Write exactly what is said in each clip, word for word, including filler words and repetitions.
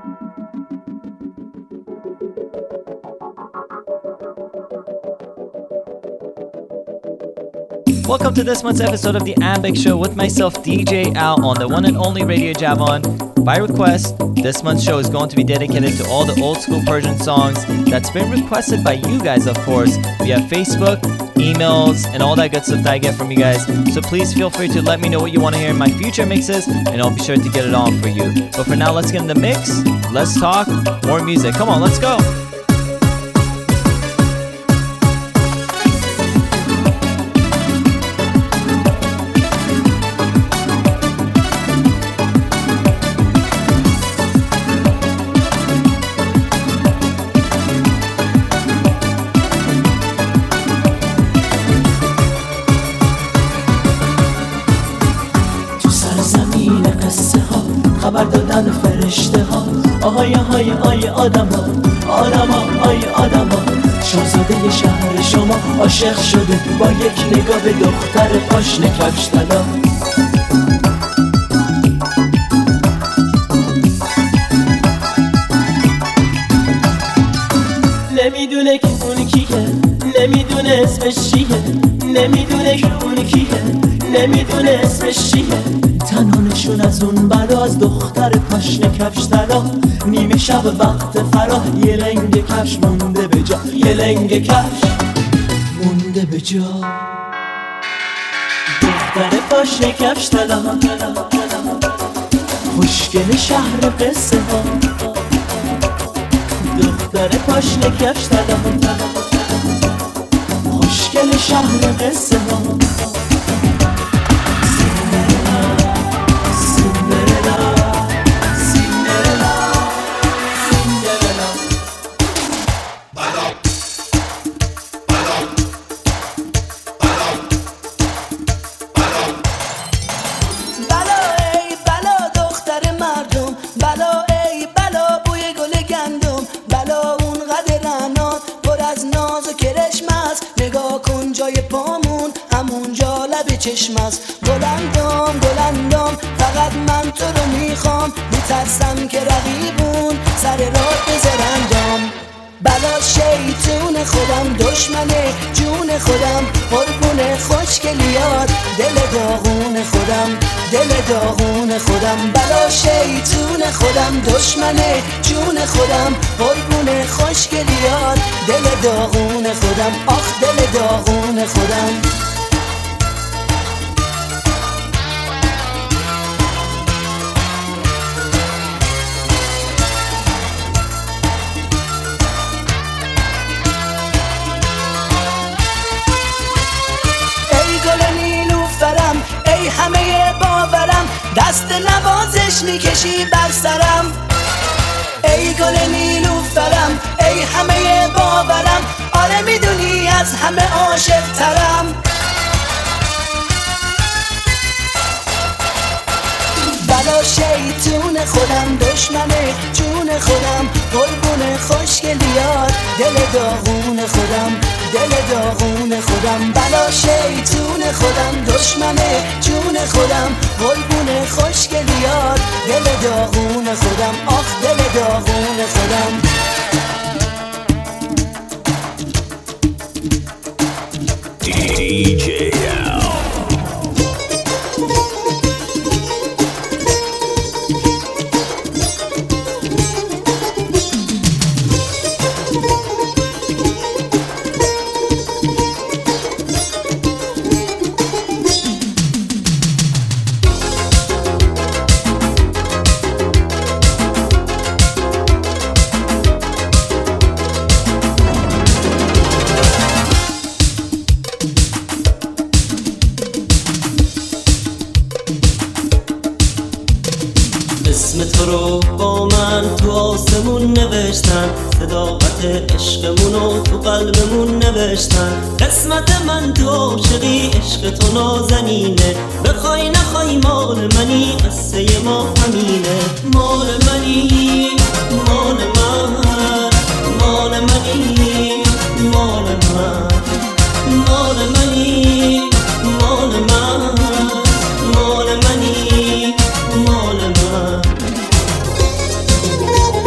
Welcome to this month's episode of The Ambix Show with myself, D J Al, on the one and only Radio Javon. By request, this month's show is going to be dedicated to all the old school Persian songs that's been requested by you guys, of course, via Facebook, emails, and all that good stuff that I get from you guys. So please feel free to let me know what you want to hear in my future mixes, and I'll be sure to get it on for you. But for now, let's get in the mix. Let's talk more music. Come on, let's go. خبر دادن فرشته ها آهای های آی آدم ها آدم ها آی آدم ها شاهزاده شهر شما عاشق شده با یک نگاه به دختر پاشنه کفش طلا نمیدونه که اون کیه نمیدونه اسمش چیه نمیدونه که اون کیه نمیدونه اسمش چیه تنانشون از اون برا از دختر پاشنه کفش طلا نیمه شب وقت فرا یه لنگ کفش مونده به جا یه لنگ کفش مونده به جا دختر پاشنه کفش طلا خوشگل شهر قصه ها دختر پاشنه کفش طلا خوشگل شهر قصه ها چشم است گلندام گلندام فقط من تو رو میخوام میترسم که رقیبون سر راه بذارندام بلا شیطون خودم دشمنه جون خودم قربون خوشگلیات دل داغون خودم دل داغون خودم بلا شیطون خودم دشمنه جون خودم قربون خوشگلیات دل داغون خودم آخ دل داغون خودم همه باورم دست نوازش میکشی بر سرم ای گل نیلوفرم ای همه باورم آره میدونی از همه عاشق ترم بلا شیطون خودم دشمنه جون خودم قربون خوشگلیات دل داغون خودم دل داغون خودم بلا شیطون خودم دشمنه جون خودم قربون خوشگلیات دل داغون خودم آخ دل داغون خودم دی جی صداقت عشقمونو تو قلبمون نوشتن قسمت من تو عاشقی عشق تو نازنینه بخوای نخوای مال منی قصه ما همینه مال منی مال من مال منی مال من مال منی مال من مال منی مال من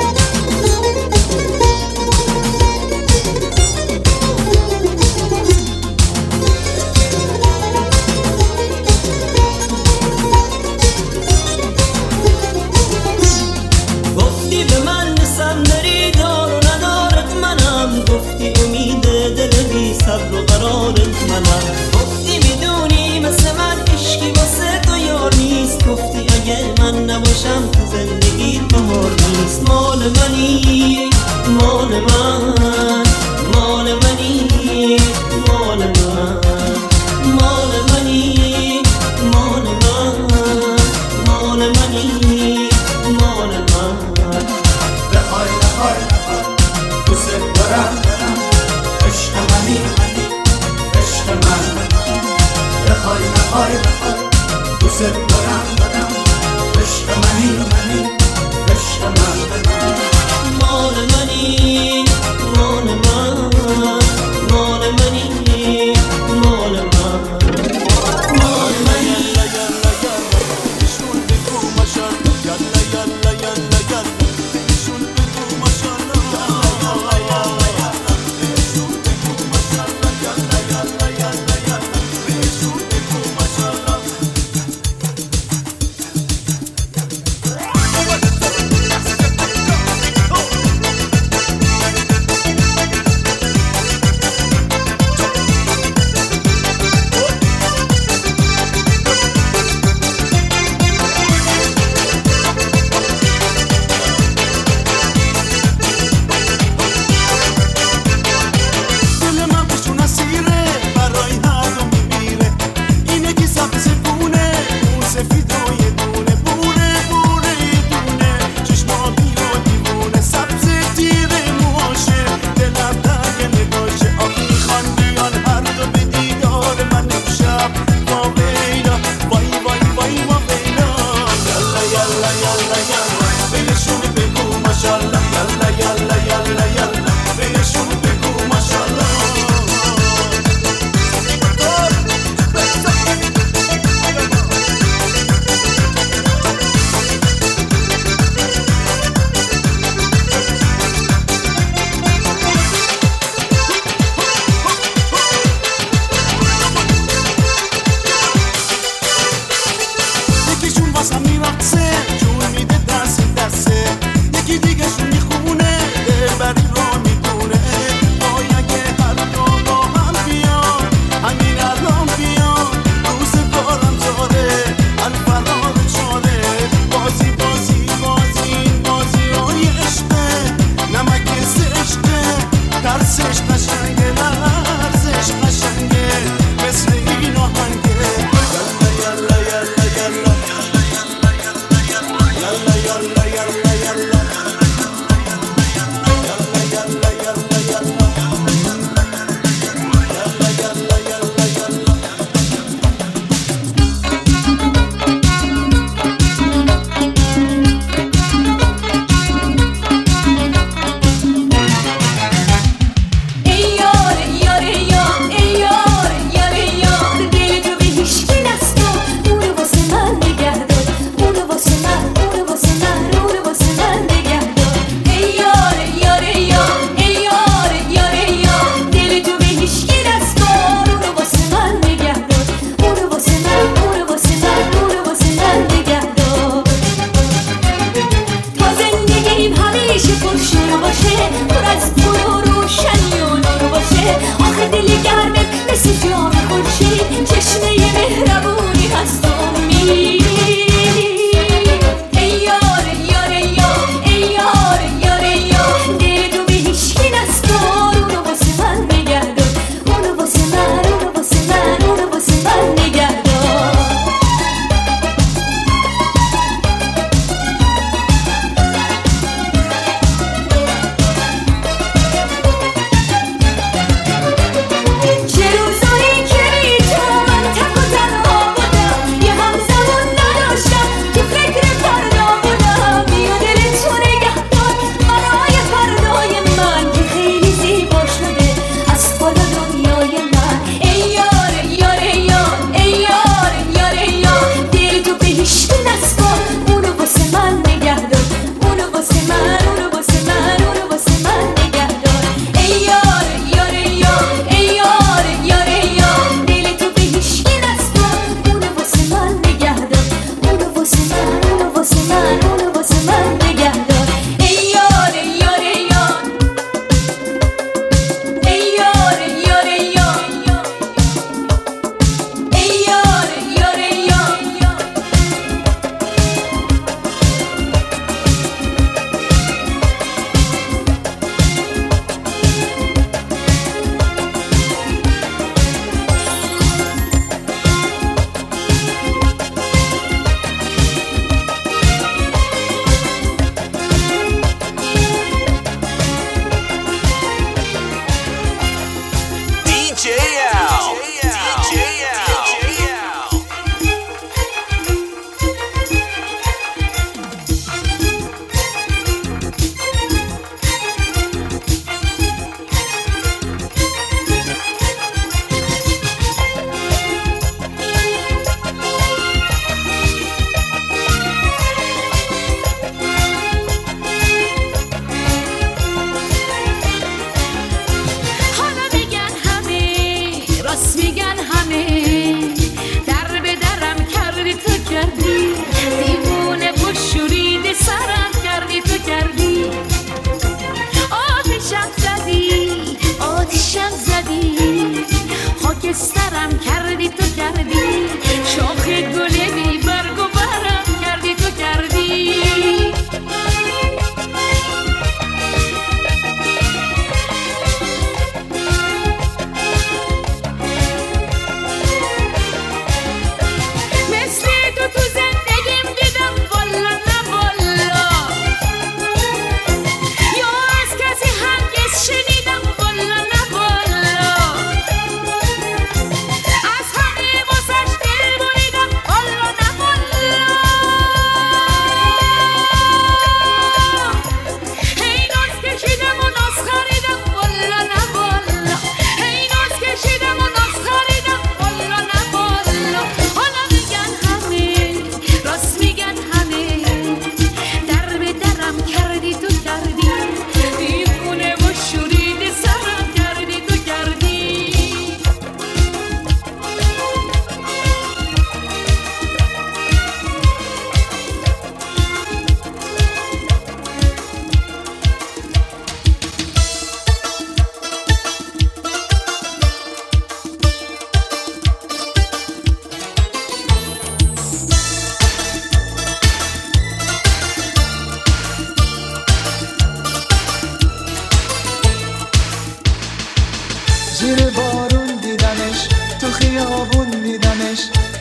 بخوای بخوای دوست دارم دارم عشق منی منی عشق من مال منی مال من مال منی مال من مال منی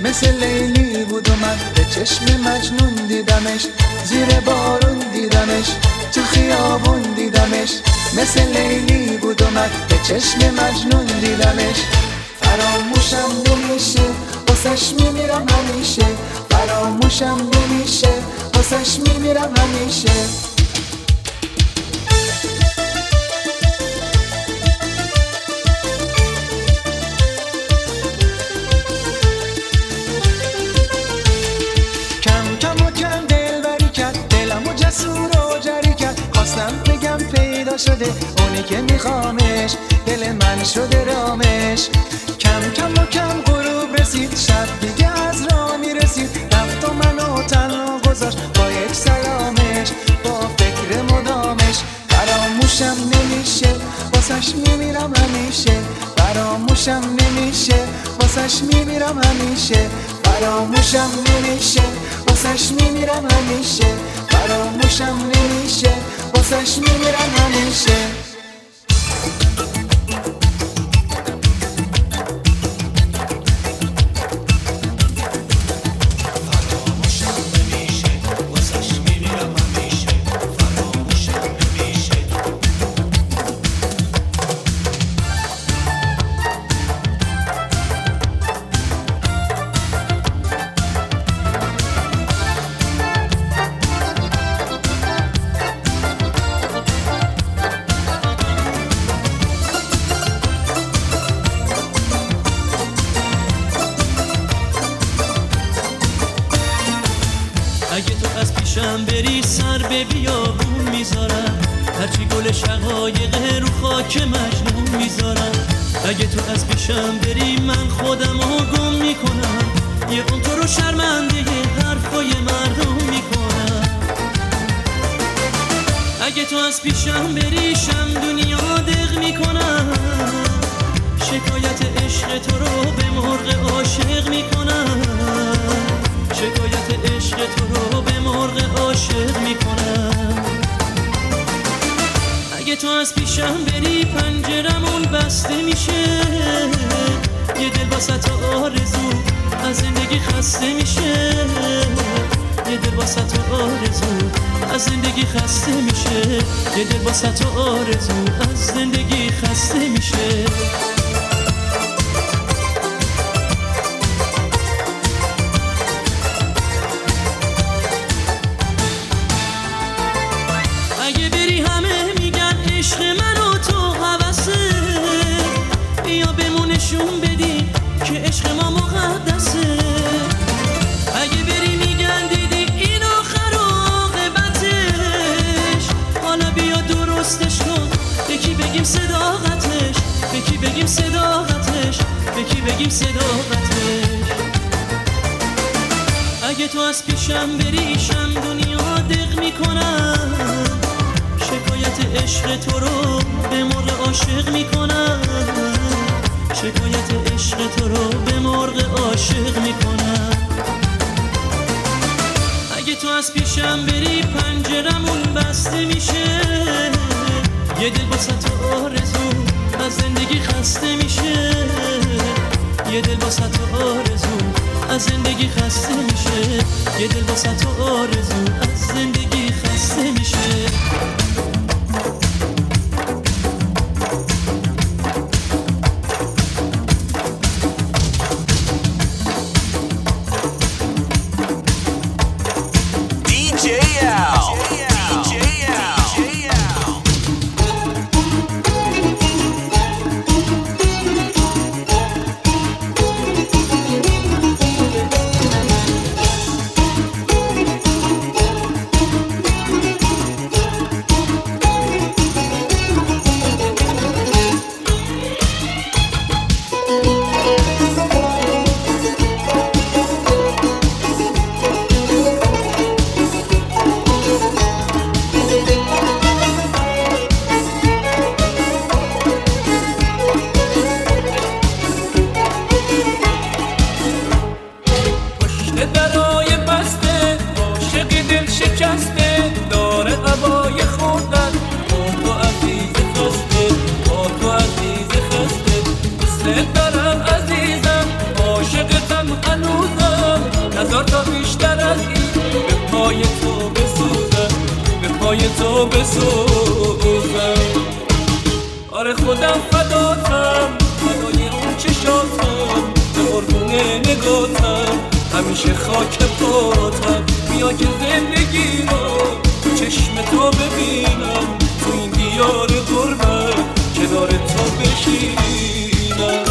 مثل لیلی بود و من به چشم مجنون دیدمش، زیر بارون دیدمش، تو خیابون دیدمش. مثل لیلی بود و من به چشم مجنون دیدمش. فراموشم نمیشه واسش میمیرم همیشه، فراموشم نمیشه واسش میمیرم همیشه. کم کم و کم دلبری کرد، دلمو جسور و جری کرد. خواستم بگم پیدا شده اونی که میخوامش، دل من شده رامش. کم کم و کم غروب رسید، شب دیگه از راه میرسید. رفت و منو تنها گذاشت با یک سلامش، با فکر مدامش. فراموشم نمیشه واسش میمیرم همیشه، فراموشم نمیشه واسش میمیرم همیشه. فراموشم نمیشه واسش میمیرم همیشه، فراموشم نمیشه واسش میمیرم همیشه. اگه تو از پیشم بری سر به بیابون میذارم، هرچی گل شقایق رو خاک مجنون میذارم. اگه تو از پیشم بری من خودم رو گم میکنم، یه اون تو رو شرمنده حرفای مردم میکنم. اگه تو از پیشم بری شم دنیا دق میکنم، شکایت عشق تو رو به مرغ عاشق میکنم، شکایت عشق تو رو به مرغ عاشق میکنم. اگه تو از پیشم بری پنجرمون بسته میشه، یه دل واسه آرزو از زندگی خسته میشه، یه دل واسه آرزو از زندگی خسته میشه، یه دل واسه آرزو از زندگی خسته میشه. عشق منو تو هوسه، بیا بمونشون بدی که عشق ما مقدسه. اگه بری میگن دیدی این آخر عاقبتش، حالا بیا درستش کن، یکی بگیم صداقتش، یکی بگیم صداقتش، یکی بگیم صداقتش. اگه تو از پیشم بری شم دنیا دق میکنم، شکایت عشق تو رو به مرغ عاشق میکنم، شکایت عشق تو رو به مرغ عاشق میکنم. اگه تو از پیشم بری پنجرمون بسته میشه، یه دل واسه تو آرزو از زندگی خسته میشه، یه دل واسه تو آرزو از زندگی خسته میشه، یه دل واسه تو آرزو از زندگی خسته میشه. عاشقتم هنوزم نظر تا بیشتر از این به پای تو بسوزم به پای تو بسوزم آره خودم فداتم فدای اون چشاتم به قربون نگاتم همیشه خاک پاتم بیا که زندگی رو تو چشم تو ببینم تو این دیار غربت کنار تو بشینم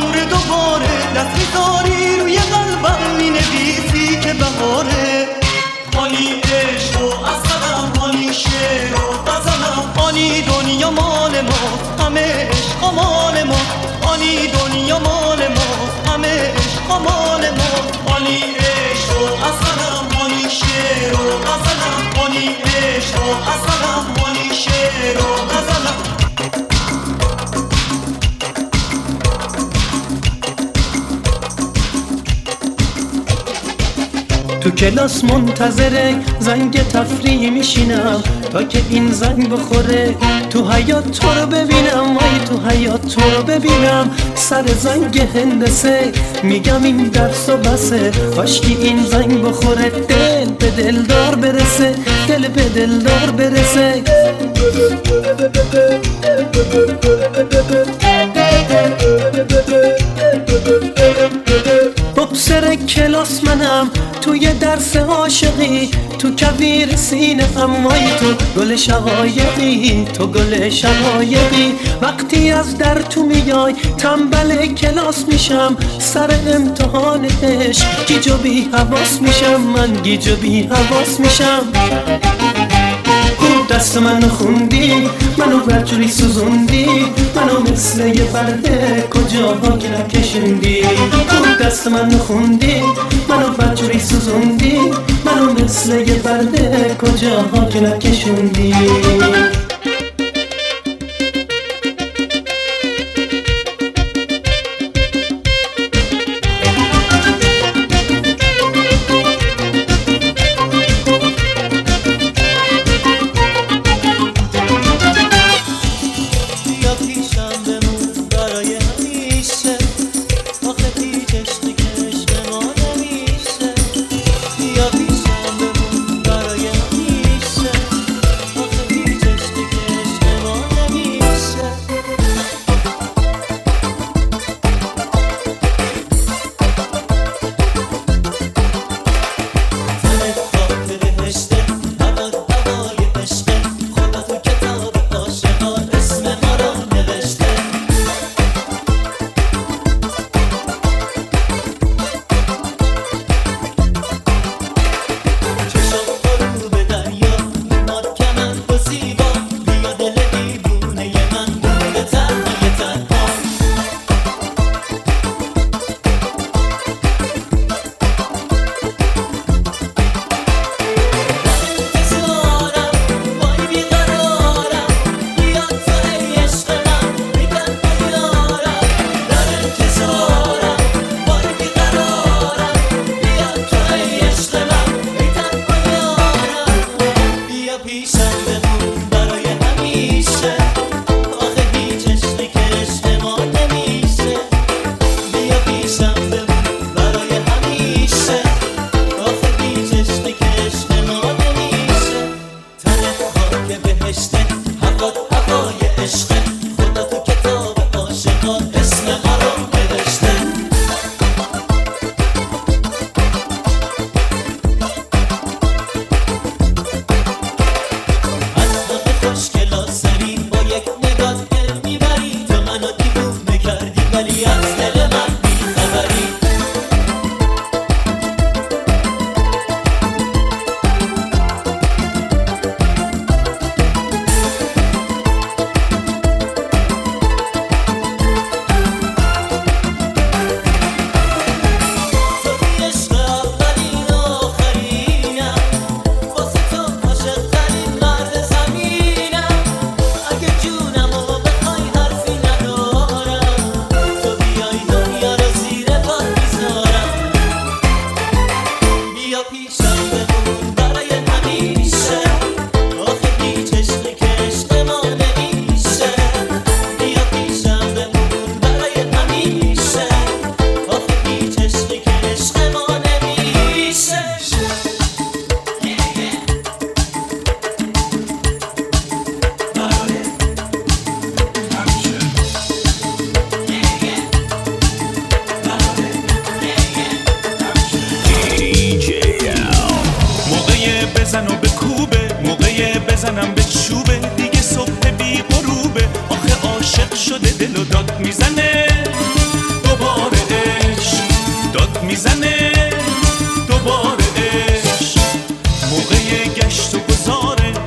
دست می‌ذاری روی قلبم می‌نویسی که بهاره عالی دنیا مال ما، همه عشق مال ما. عالی عشق و اصلم، عالی شعر و غزلم، عالی عشق و اصلم، عالی شعر و غزلم. تو کلاس منتظره زنگ تفریح میشینم تا که این زنگ بخوره، تو حیات تو رو ببینم، وای تو حیات تو رو ببینم. سر زنگ هندسه میگم این درس و بسه، کاشکی این زنگ بخوره، دل به دلدار برسه، دل به دلدار برسه. بکسر کلاس منم توی درس عاشقی، تو کویر سینه ام، وای تو گل شقایقی، تو گل شقایقی. وقتی از در تو میای تنبل کلاس میشم، سر امتحان عشق گیج و بی حواس میشم، من گیج و بی حواس میشم. دست منو خوندی، منو برجوری سوزوندی، منو مثل یه برده کجاها که نکشوندی. دست منو خوندی، منو برجوری سوزوندی، منو مثل یه برده کجاها که نکشوندی.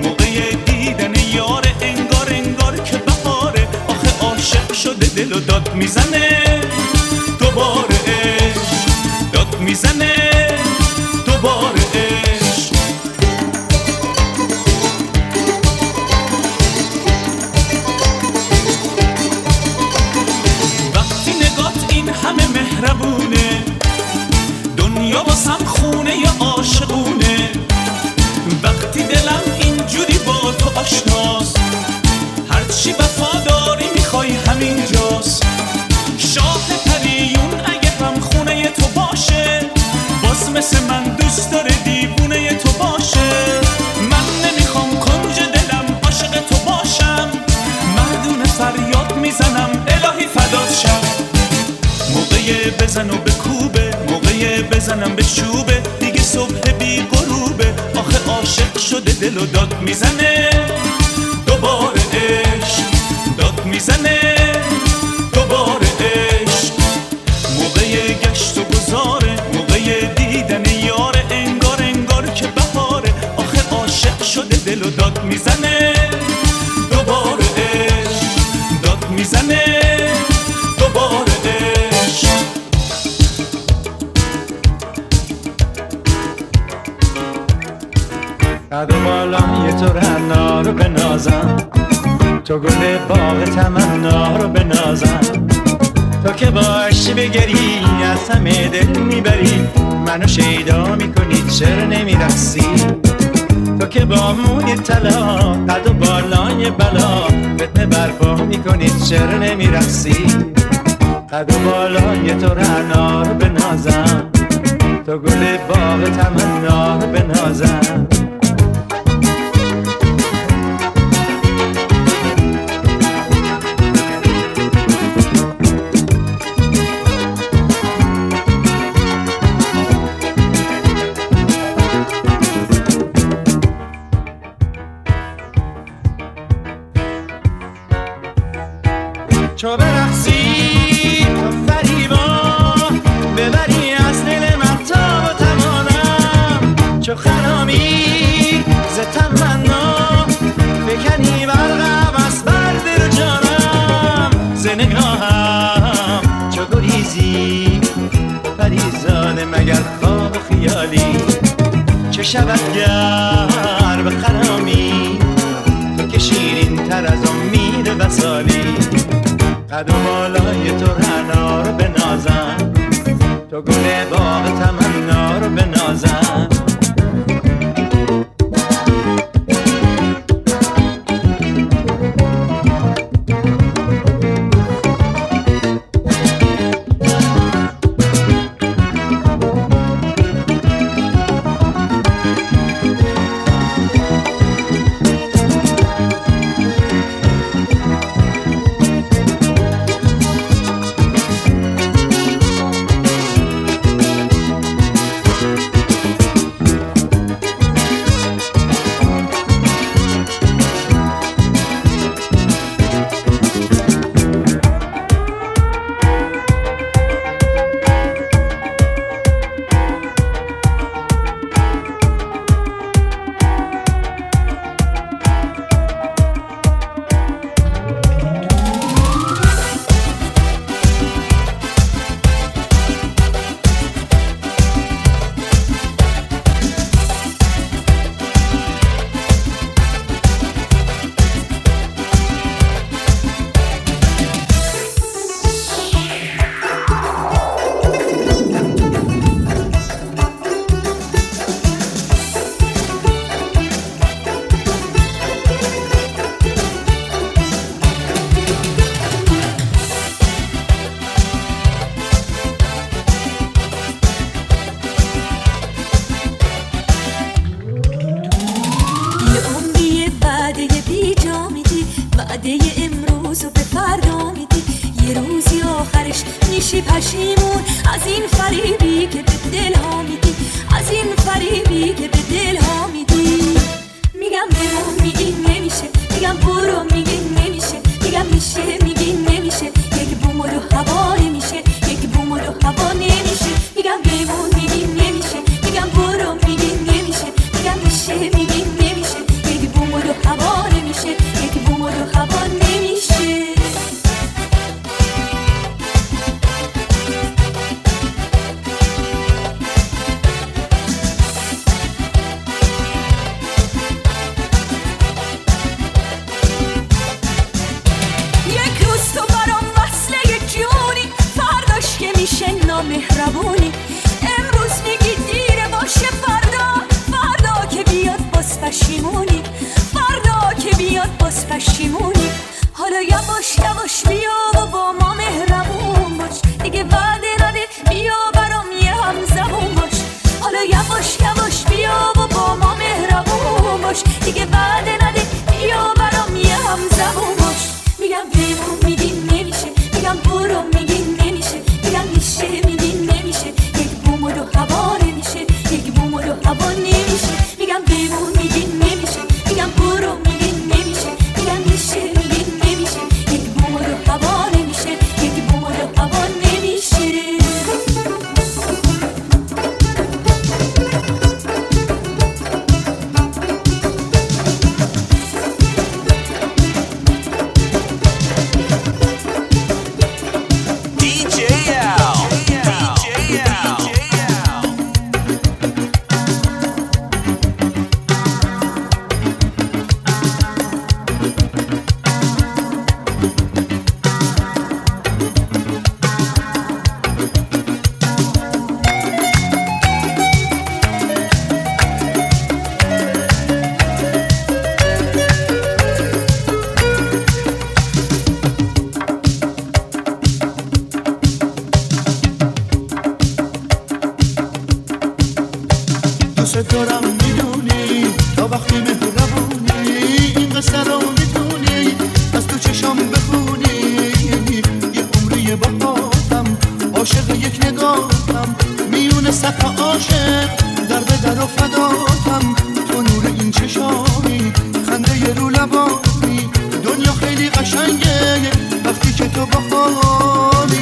دل و داد میزنه دوباره عشق، داد میزنه دوباره عشق. وقتی نگات این همه مهربونه، دنیا واسم خونه ی عاشقونه. وقتی دلم اینجوری با تو آشناست، هرچی وفاداری میخوای همینجاست. شاه پریون اگه هم خونه تو باشه، باز مثل من دوست داره دیوونه تو باشه. من نمیخوام کنج دلم عاشق تو باشم، مردونه فریاد میزنم الهی فدات شم. موقع بزن و بکوبه، موقع بزنم به چوبه، دیگه صبح بی غروبه. آخه عاشق شده دل و داد میزنه دوباره عشق، داد میزنه دوباره عشق. موقع گشت و گذاره، موقع دیدن یاره، انگار انگار که بهاره. آخه عاشق شده دل و داد میزنه دوباره عشق، داد میزنه دوباره عشق. قد و بالای تو رعنا رو بنازم، تو گل باغ تمنا رو بنازم. تو که باشی بگری از همه دل میبری، منو شیدا میکنی چرا نمیرقصی. تو که با موی طلا قد و بالای بلا، فتنه برپا میکنی چرا نمیرقصی. قد و بالای تو رعنا رو بنازم، تو گل باغ تمنا رو بنازم. چو برقصی تو فریبا، ببری از دل من تاب و توانم. چو خرامی ز تمنا، فکنی برقم از بر دل و جانم. ز نگاهم چو گریزی پریزان مگر خواب و خیالی. چه شود گر به خرامی، تو که شیرین تر از امید وصالی. قد و بالای تو رعنا رو بنازم، تو گل باغ تمنا رو بنازم. میشی پشیمون از این فریبی که به دل ها میدی، از این فریبی که به دل ها میدی. میگم بمون میگی نمیشه، میگم برو میگی نمیشه، میگم میشه میگی نمیشه، یک بوم و دو هوا نمیشه، یک بوم و دو هوا نمیشه. میگم بمون میگی نمیشه، میگم برو میگی نمیشه، میگم میشه میگی نمیشه، یک بوم و دو هوا نمیشه، یک بوم و دو هوا نمیشه. مهربونی. امروز میگی دیره باشه، فردا فردا که بیاد باز پشیمونی، فردا که بیاد باز پشیمونی. حالا یواش یواش بیا و با ما مهربون باش، دیگه وعده نده بیا برام یه هم زبون باش. حالا یواش یواش بیا و با ما مهربون باش، دیگه وعده نده بیا برام یه هم زبون باش. میگم بمون میگی نمیشه، میگم برو میگی نمیشه، میگم میشه میگی نمیشه، یک بوم و دو هوا نمیشه، یک بوم و دو هوا نمیشه. میگم بمون میگی نمیشه، میگم برو میگی نمیشه، میگم میشه میگی نمیشه، یک بوم و دو هوا نمیشه، یک بوم و دو هوا نمیشه. دوست دارم میدونی تا وقتی مهربونی، این قصه رو میتونی از تو چشام بخونی. یه عمری باهاتم عاشق یک نگاهتم، میونه صف عاشق در به در و فداتم. تو نور این چشامی، خنده رو لبانی، دنیا خیلی قشنگه وقتی که تو باهامی.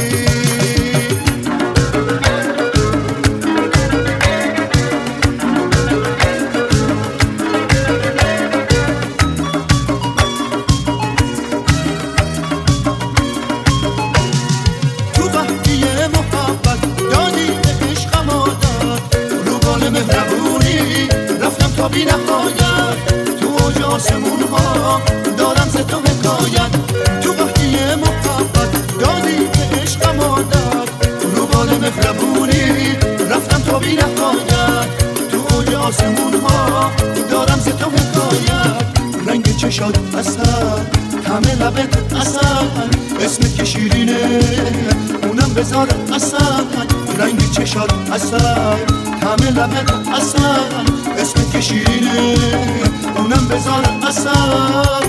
بی نهایت تو اوج آسمون ها دارم ز تو حکایت. تو وقتی محبت دادی به عشقم عادت، رو بال مهربونی رفتم تا بی نهایت. تو اوج آسمون ها دارم ز تو حکایت. رنگ چشات اصل، طعم لبت اصل، اسمت که شیرینه اونم بذار اصل. رنگ چشات اصل، طعم لبت اصل، اسمت که شیرینه اونم بذار اصل.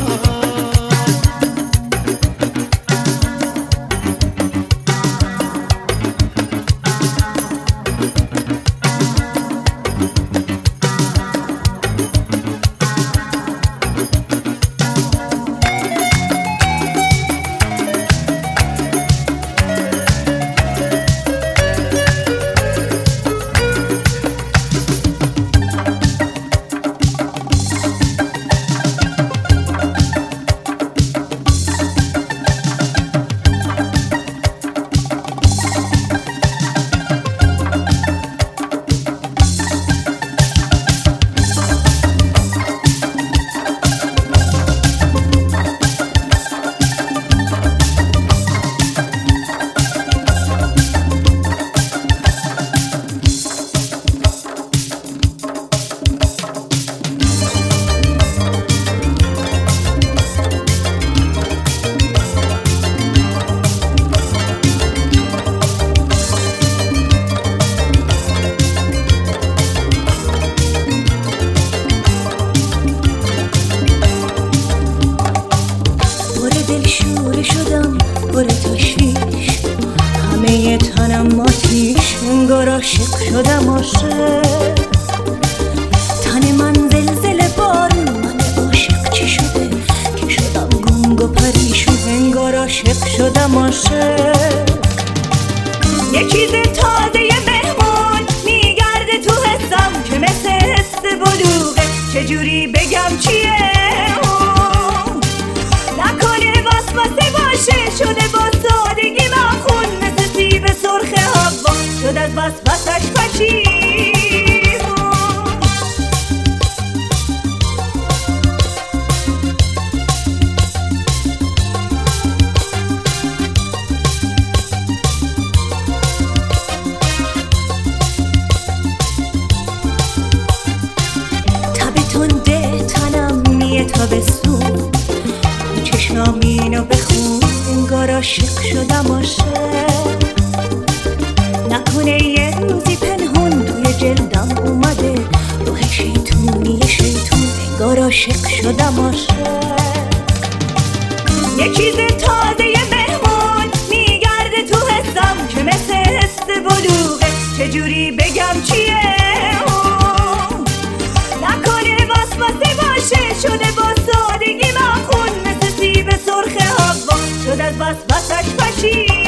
شدم عاشق، تن من زلزله بارون، من عاشق چی شده که شدم گنگ و پریشون، انگار عاشق شدم عاشق. یه چیز تازه مهمون میگرده تو حسم که مثل حس بلوغه، چجوری بگم چیه اون؟ نکنه وسوسه باشه، شده با سادگی مخون، مثل سیب سرخ هوا شد از وسوسش پشیمون. عاشق شدم عاشق. نکنه یه روزی پنهون توی جلدم اومده روح شیطونی شیطون انگار عاشق شدم عاشق. یه چیز تازه یه مهمون میگرده تو حسم که مثل حس بلوغه، چجوری بگم چیه اون؟ نکنه واسواسه باشه شده با سادگی مخون مثل سیب سرخ هوا شد از وسوسش پشیمون.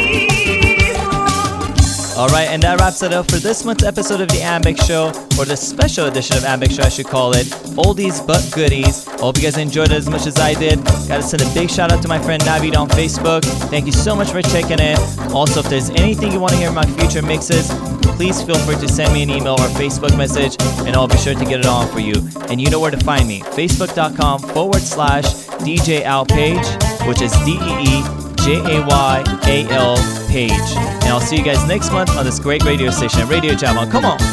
Alright, and that wraps it up for this month's episode of the Ambex Show, or the special edition of Ambex Show I should call it, oldies but goodies. I hope you guys enjoyed it as much as I did. Gotta send a big shout out to my friend Navid on Facebook. Thank you so much for checking in. Also, if there's anything you want to hear in my future mixes, please feel free to send me an email or Facebook message, and I'll be sure to get it on for you. And you know where to find me, facebook.com forward slash DJ Al Page, which is D E E J A Y A L Page. And I'll see you guys next month on this great radio station, Radio Javon. Come on!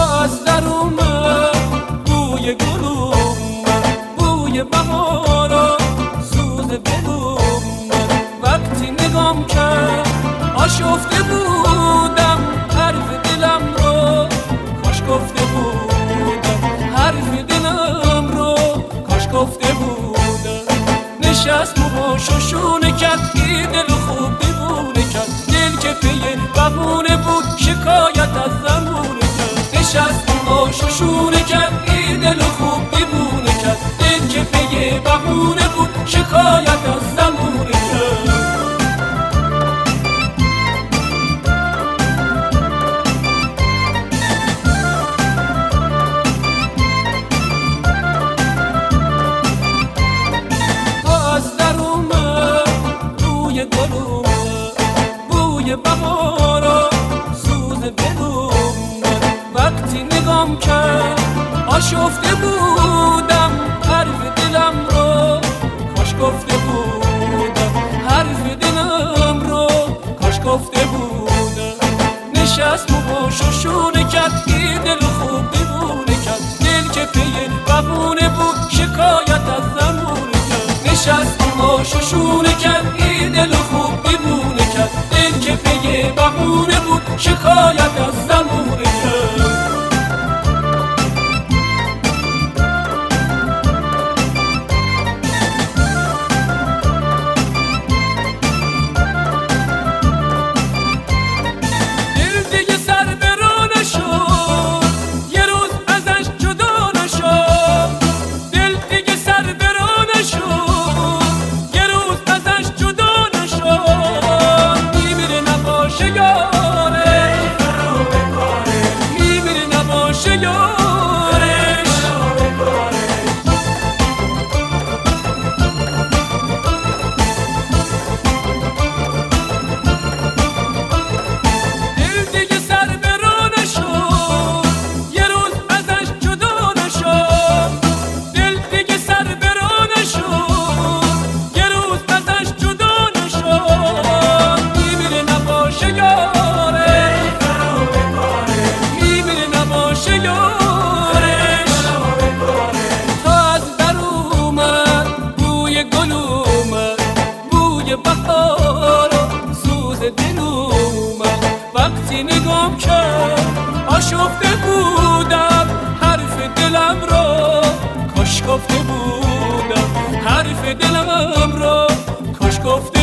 آشفته بودم حرف دلم رو کاش گفته بودم، حرف دلم رو کاش گفته بودم. نشست و ششونه کرد این دل خوب دیوونه کرد، دل که پیه بهونه بود شکایت از زمونه کرد. نشست و ششونه کرد این دل خوب دیوونه کرد، دل که پیه بهونه بود شکایت از زمونه کرد. بوی بهار و سوز بلوم وقتی نگام کرد آشفته بودم حرف دلم رو کاش گفته بودم، حرف دلم رو کاش گفته بودم. نشست و ششونه کرد این دل خوب دیوونه کرد، دل که پیه بهونه بود شکایت از زمونه کرد. نشست و ششونه کرد این دل خوب دیوونه کرد، دل که پیه بهونه بود شکایت از زمونه کرد. آشفته بودم حرف دلم رو کاش گفته بودم، حرف دلم رو کاش گفته